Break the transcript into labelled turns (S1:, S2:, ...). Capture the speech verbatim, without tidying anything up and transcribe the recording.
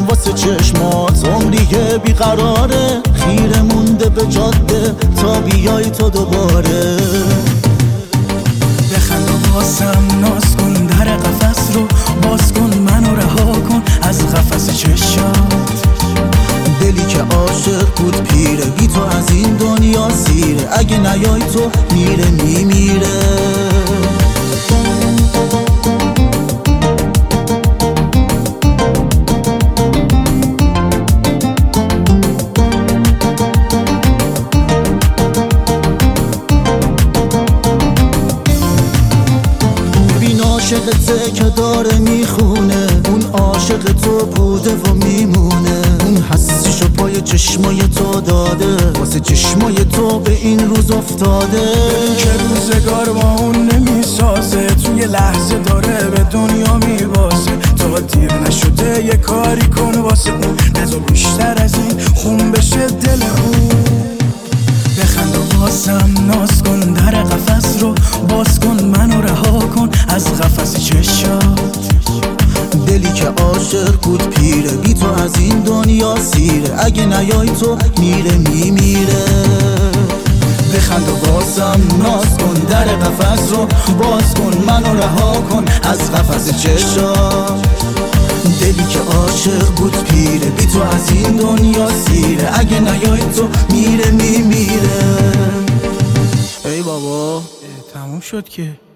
S1: واسه چشمات عمری که بیقراره، خیره مونده به جاده تا بیای تو دوباره.
S2: بخند و واسم ناز کن، در قفس رو باز کن، منو رها کن از قفس چشات.
S1: دلی که عاشق بود پیره، بی تو از این دنیا سیره، اگه نیای تو میره میمیره. عاشقته که داره میخونه، اون عاشق تو بوده و میمونه. اون حسیشو پای چشمای تو داده، واسه چشمای تو به این روز افتاده.
S2: که روزگار با اون نمیسازه، توی لحظه داره به دنیا میبازه. تا دیر نشده یه کاری کن واسه اون، نذار بیشتر از این خون بشه دل اون. بخند و واسم ناز کن، در قفس رو باز کن، منو رها کن از قفس چشات.
S1: دلی که عاشق بود پیره، بی تو از این دنیا سیره، اگه نیای تو میره میمیره. بخند و واسم ناز کن، در قفس رو باز کن، منو رها کن از قفس چشات. دلی که عاشق بود پیره، بی تو از این دنیا سیره، اگه نیای تو میره میمیره. ای بابا
S2: تموم شد که